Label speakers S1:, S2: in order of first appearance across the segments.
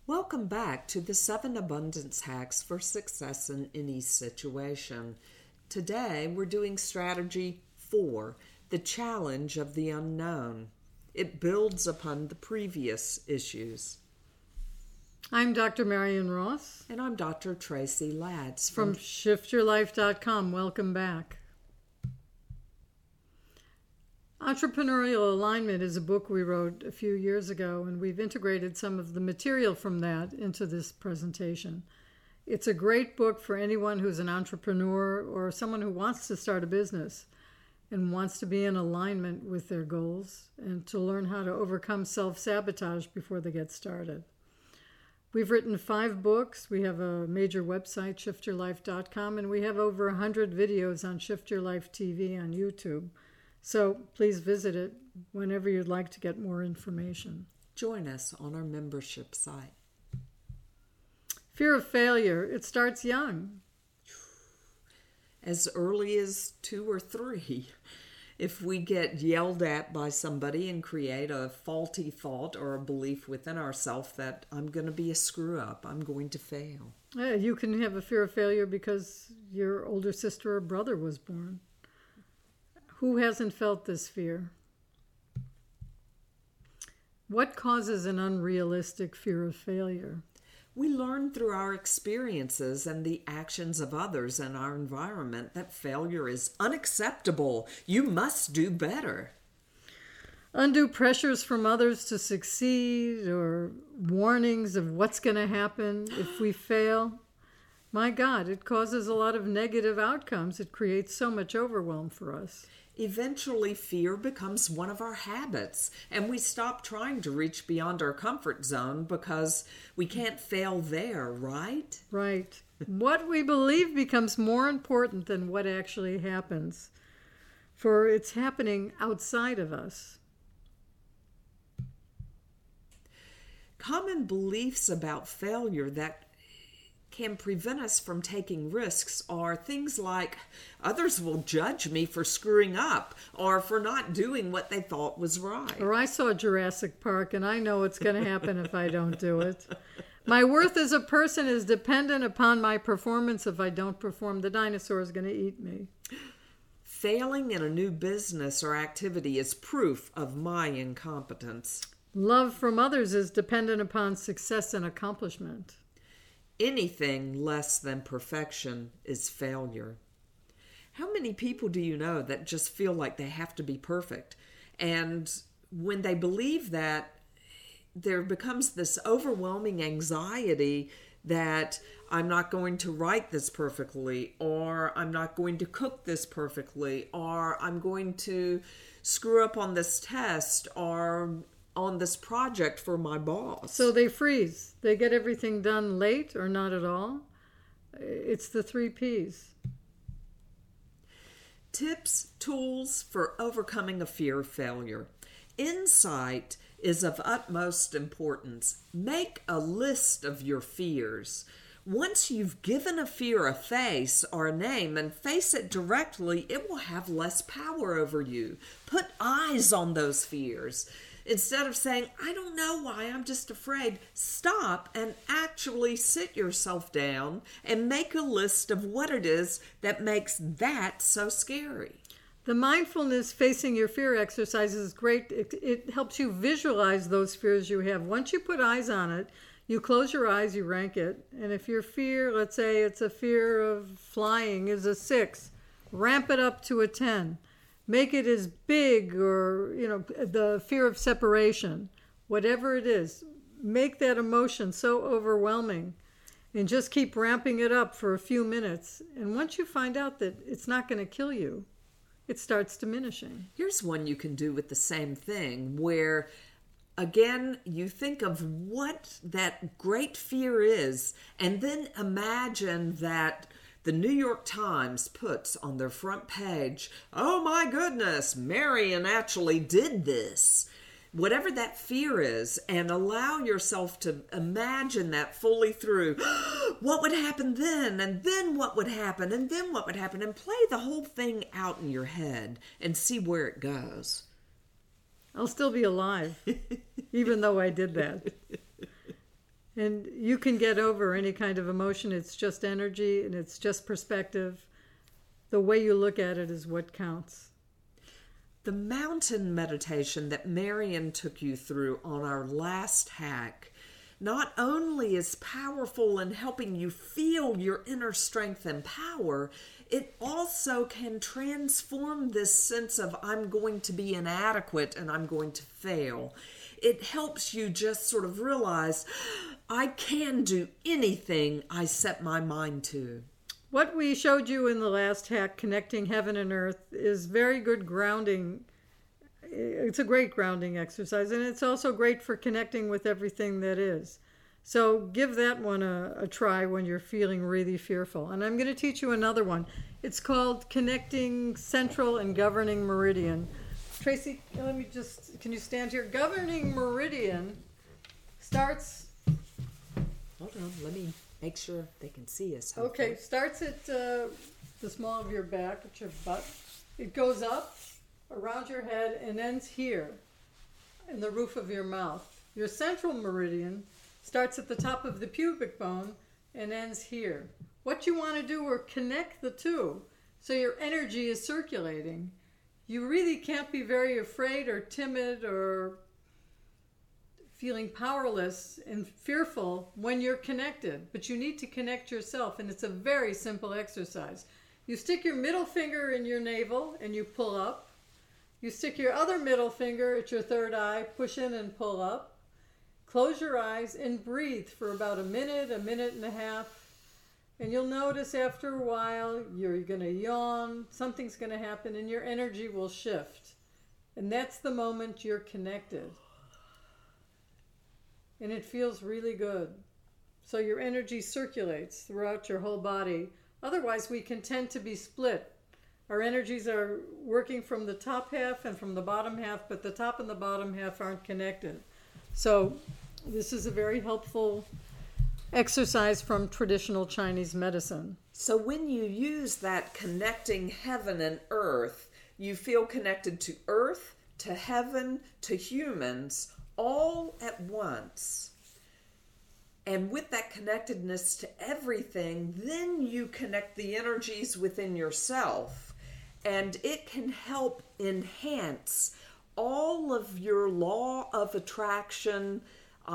S1: Welcome back to the 7 Abundance Hacks for Success in Any Situation. Today we're doing strategy 4, the challenge of the unknown. It builds upon the previous issues.
S2: I'm Dr. Marion Ross.
S1: And I'm Dr. Tracy Latz
S2: from ShiftYourLife.com. Welcome back. Entrepreneurial Alignment is a book we wrote a few years ago, and we've integrated some of the material from that into this presentation. It's a great book for anyone who's an entrepreneur or someone who wants to start a business and wants to be in alignment with their goals and to learn how to overcome self-sabotage before they get started. We've written 5 books. We have a major website, ShiftYourLife.com, and we have over 100 videos on Shift Your Life TV on YouTube. So please visit it whenever you'd like to get more information.
S1: Join us on our membership site.
S2: Fear of failure, it starts young.
S1: As early as 2 or 3. If we get yelled at by somebody and create a faulty thought or a belief within ourselves that I'm going to be a screw up, I'm going to fail.
S2: Yeah, you can have a fear of failure because your older sister or brother was born. Who hasn't felt this fear? What causes an unrealistic fear of failure?
S1: We learn through our experiences and the actions of others in our environment that failure is unacceptable. You must do better.
S2: Undue pressures from others to succeed or warnings of what's going to happen if we fail. My God, it causes a lot of negative outcomes. It creates so much overwhelm for us.
S1: Eventually, fear becomes one of our habits, and we stop trying to reach beyond our comfort zone because we can't fail there, right?
S2: Right. What we believe becomes more important than what actually happens, for it's happening outside of us.
S1: Common beliefs about failure that can prevent us from taking risks are things like others will judge me for screwing up or for not doing what they thought was right.
S2: Or I saw Jurassic Park and I know what's going to happen if I don't do it. My worth as a person is dependent upon my performance. If I don't perform, the dinosaur is going to eat me.
S1: Failing in a new business or activity is proof of my incompetence.
S2: Love from others is dependent upon success and accomplishment.
S1: Anything less than perfection is failure. How many people do you know that just feel like they have to be perfect? And when they believe that, there becomes this overwhelming anxiety that I'm not going to write this perfectly, or I'm not going to cook this perfectly, or I'm going to screw up on this test, or on this project for my boss.
S2: So they freeze. They get everything done late or not at all. It's the 3 Ps.
S1: Tips, tools for overcoming a fear of failure. Insight is of utmost importance. Make a list of your fears. Once you've given a fear a face or a name and face it directly, it will have less power over you. Put eyes on those fears. Instead of saying, I don't know why, I'm just afraid, stop and actually sit yourself down and make a list of what it is that makes that so scary.
S2: The mindfulness facing your fear exercise is great. It helps you visualize those fears you have. Once you put eyes on it, you close your eyes, you rank it. And if your fear, let's say it's a fear of flying, is a 6, ramp it up to a 10. Make it as big, or, the fear of separation, whatever it is, make that emotion so overwhelming and just keep ramping it up for a few minutes. And once you find out that it's not going to kill you, it starts diminishing.
S1: Here's one you can do with the same thing where, again, you think of what that great fear is, and then imagine that the New York Times puts on their front page, oh my goodness, Marion actually did this. Whatever that fear is, and allow yourself to imagine that fully through. What would happen then? And then what would happen? And then what would happen? And play the whole thing out in your head and see where it goes.
S2: I'll still be alive, even though I did that. And you can get over any kind of emotion. It's just energy and it's just perspective. The way you look at it is what counts.
S1: The mountain meditation that Marion took you through on our last hack not only is powerful in helping you feel your inner strength and power, it also can transform this sense of I'm going to be inadequate and I'm going to fail. It helps you just sort of realize I can do anything I set my mind to.
S2: What we showed you in the last hack, Connecting Heaven and Earth, is very good grounding. It's a great grounding exercise, and it's also great for connecting with everything that is. So give that one a try when you're feeling really fearful. And I'm going to teach you another one. It's called Connecting Central and Governing Meridian. Tracy, can you stand here? Governing Meridian starts...
S1: Hold on, let me make sure they can see us.
S2: Okay, starts at the small of your back, at your butt. It goes up around your head and ends here in the roof of your mouth. Your central meridian starts at the top of the pubic bone and ends here. What you want to do is connect the two so your energy is circulating. You really can't be very afraid or timid or feeling powerless and fearful when you're connected, but you need to connect yourself, and it's a very simple exercise. You stick your middle finger in your navel and you pull up. You stick your other middle finger at your third eye, push in and pull up. Close your eyes and breathe for about a minute and a half, and you'll notice after a while you're going to yawn, something's going to happen, and your energy will shift. And that's the moment you're connected. And it feels really good. So your energy circulates throughout your whole body. Otherwise, we can tend to be split. Our energies are working from the top half and from the bottom half, but the top and the bottom half aren't connected. So this is a very helpful exercise from traditional Chinese medicine.
S1: So when you use that connecting heaven and earth, you feel connected to earth, to heaven, to humans, all at once. And with that connectedness to everything, then you connect the energies within yourself, and it can help enhance all of your law of attraction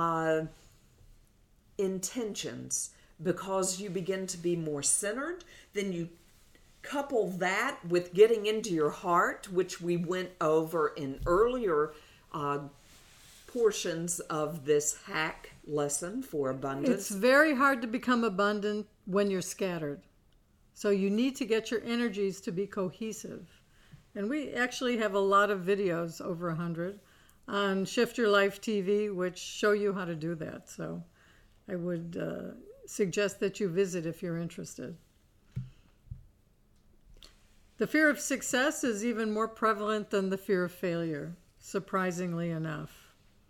S1: intentions, because you begin to be more centered. Then you couple that with getting into your heart, which we went over in earlier portions of this hack lesson for abundance.
S2: It's very hard to become abundant when you're scattered. So you need to get your energies to be cohesive. And we actually have a lot of videos, over 100, on Shift Your Life TV, which show you how to do that. So I would suggest that you visit if you're interested. The fear of success is even more prevalent than the fear of failure, surprisingly enough.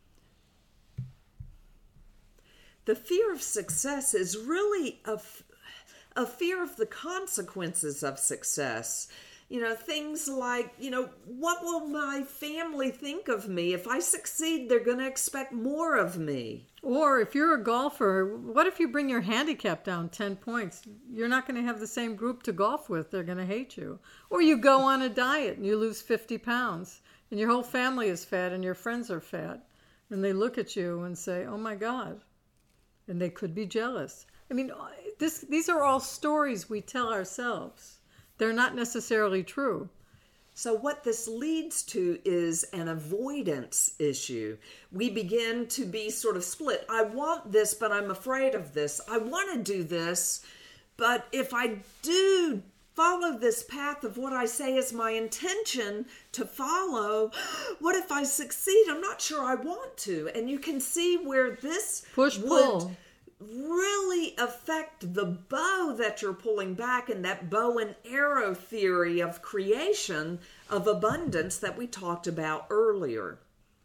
S1: The fear of success is really a fear of the consequences of success. You know, things like, what will my family think of me? If I succeed, they're going to expect more of me.
S2: Or if you're a golfer, what if you bring your handicap down 10 points? You're not going to have the same group to golf with. They're going to hate you. Or you go on a diet and you lose 50 pounds and your whole family is fat and your friends are fat. And they look at you and say, oh my God. And they could be jealous. I mean, these are all stories we tell ourselves. They're not necessarily true.
S1: So what this leads to is an avoidance issue. We begin to be sort of split. I want this, but I'm afraid of this. I want to do this, but if I do follow this path of what I say is my intention to follow, what if I succeed? I'm not sure I want to. And you can see where this
S2: push-pull
S1: really affect the bow that you're pulling back, and that bow and arrow theory of creation of abundance that we talked about earlier.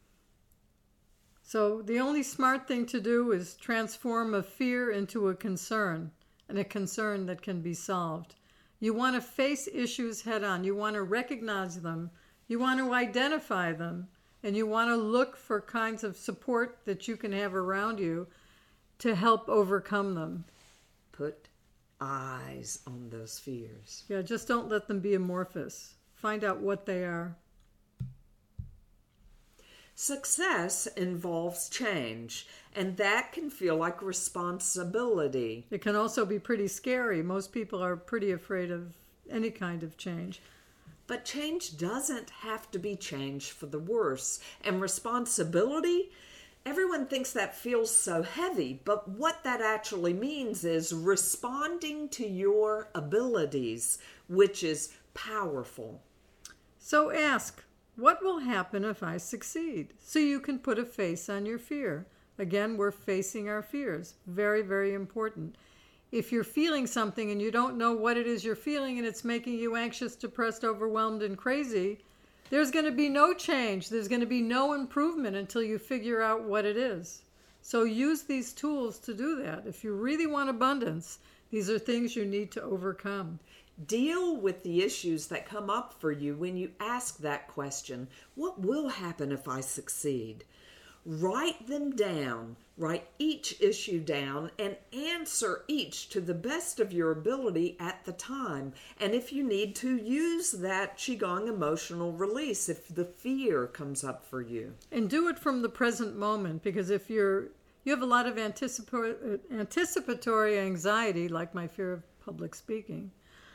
S2: So the only smart thing to do is transform a fear into a concern, and a concern that can be solved. You want to face issues head on. You want to recognize them. You want to identify them. And you want to look for kinds of support that you can have around you to help overcome them.
S1: Put eyes on those fears.
S2: Yeah, just don't let them be amorphous. Find out what they are.
S1: Success involves change, and that can feel like responsibility.
S2: It can also be pretty scary. Most people are pretty afraid of any kind of change.
S1: But change doesn't have to be change for the worse. And responsibility, everyone thinks that feels so heavy, but what that actually means is responding to your abilities, which is powerful.
S2: So ask, what will happen if I succeed? So you can put a face on your fear. Again, we're facing our fears. Very, very important. If you're feeling something and you don't know what it is you're feeling and it's making you anxious, depressed, overwhelmed, and crazy, there's going to be no change. There's going to be no improvement until you figure out what it is. So use these tools to do that. If you really want abundance, these are things you need to overcome.
S1: Deal with the issues that come up for you when you ask that question. What will happen if I succeed? Write them down. Write each issue down and answer each to the best of your ability at the time. And if you need to, use that Qigong emotional release if the fear comes up for you.
S2: And do it from the present moment, because if you have a lot of anticipatory anxiety, like my fear of public speaking,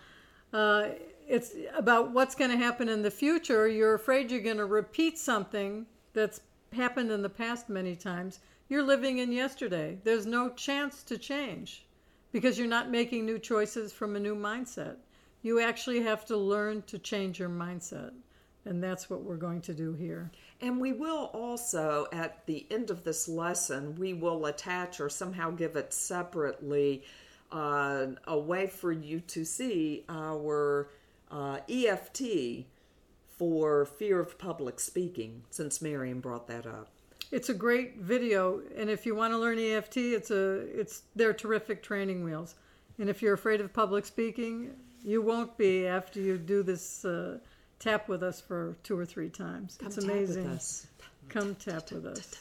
S2: it's about what's going to happen in the future. You're afraid you're going to repeat something that's happened in the past many times. You're living in yesterday. There's no chance to change because you're not making new choices from a new mindset. You actually have to learn to change your mindset. And that's what we're going to do here.
S1: And we will also, at the end of this lesson, we will attach or somehow give it separately a way for you to see our EFT for fear of public speaking, since Marion brought that up.
S2: It's a great video, and if you want to learn EFT, they're terrific training wheels. And if you're afraid of public speaking, you won't be after you do this tap with us for 2 or 3 times. It's amazing.
S1: Tap with us.
S2: Come tap with us.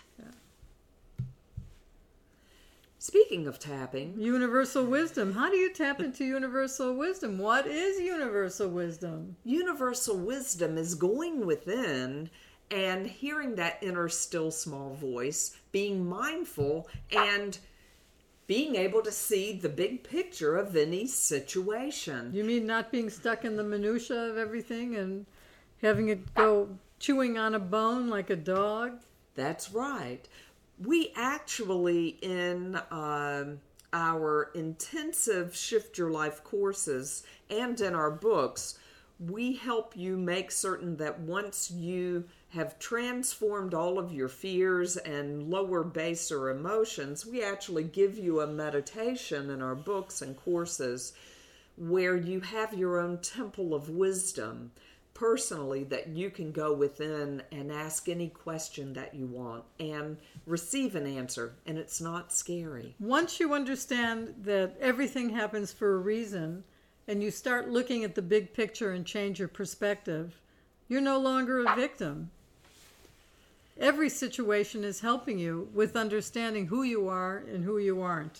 S1: Speaking of tapping,
S2: universal wisdom. How do you tap into universal wisdom? What is universal wisdom?
S1: Universal wisdom is going within and hearing that inner still small voice, being mindful, and being able to see the big picture of any situation.
S2: You mean not being stuck in the minutia of everything and having it go chewing on a bone like a dog?
S1: That's right. We actually, in our intensive Shift Your Life courses and in our books, we help you make certain that once you have transformed all of your fears and lower baser emotions, we actually give you a meditation in our books and courses where you have your own temple of wisdom personally that you can go within and ask any question that you want and receive an answer, and it's not scary.
S2: Once you understand that everything happens for a reason and you start looking at the big picture and change your perspective, you're no longer a victim. Every situation is helping you with understanding who you are and who you aren't.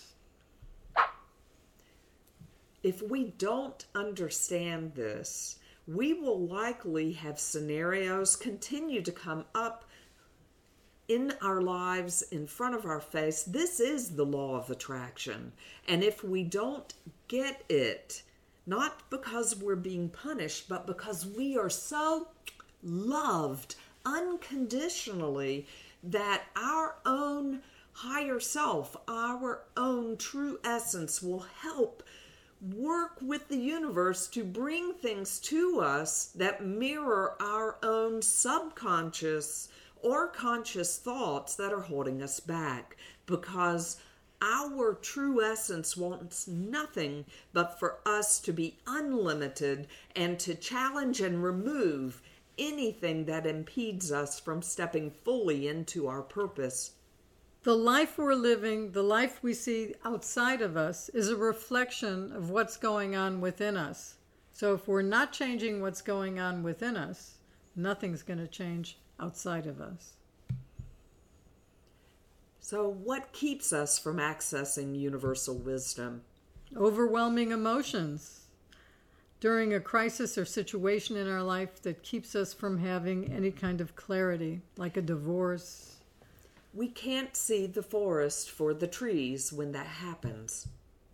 S1: If we don't understand this, we will likely have scenarios continue to come up in our lives, in front of our face. This is the law of attraction. And if we don't get it, not because we're being punished, but because we are so loved unconditionally that our own higher self, our own true essence will help work with the universe to bring things to us that mirror our own subconscious or conscious thoughts that are holding us back, because our true essence wants nothing but for us to be unlimited and to challenge and remove anything that impedes us from stepping fully into our purpose.
S2: The life we're living, the life we see outside of us, is a reflection of what's going on within us. So if we're not changing what's going on within us, nothing's going to change outside of us.
S1: So, what keeps us from accessing universal wisdom?
S2: Overwhelming emotions during a crisis or situation in our life that keeps us from having any kind of clarity, like a divorce.
S1: We can't see the forest for the trees when that happens.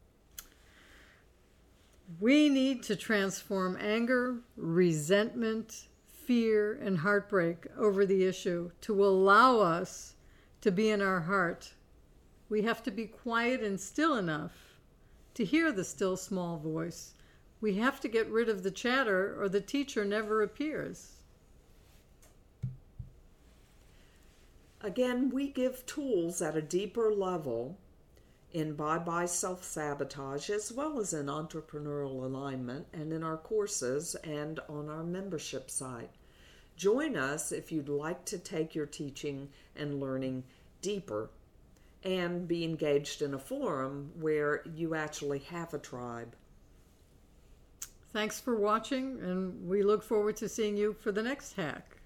S2: We need to transform anger, resentment, fear, and heartbreak over the issue to allow us to be in our heart. We have to be quiet and still enough to hear the still small voice. We have to get rid of the chatter or the teacher never appears.
S1: Again, we give tools at a deeper level in Bye Bye Self-Sabotage, as well as in Entrepreneurial Alignment, and in our courses and on our membership site. Join us if you'd like to take your teaching and learning deeper and be engaged in a forum where you actually have a tribe.
S2: Thanks for watching, and we look forward to seeing you for the next hack.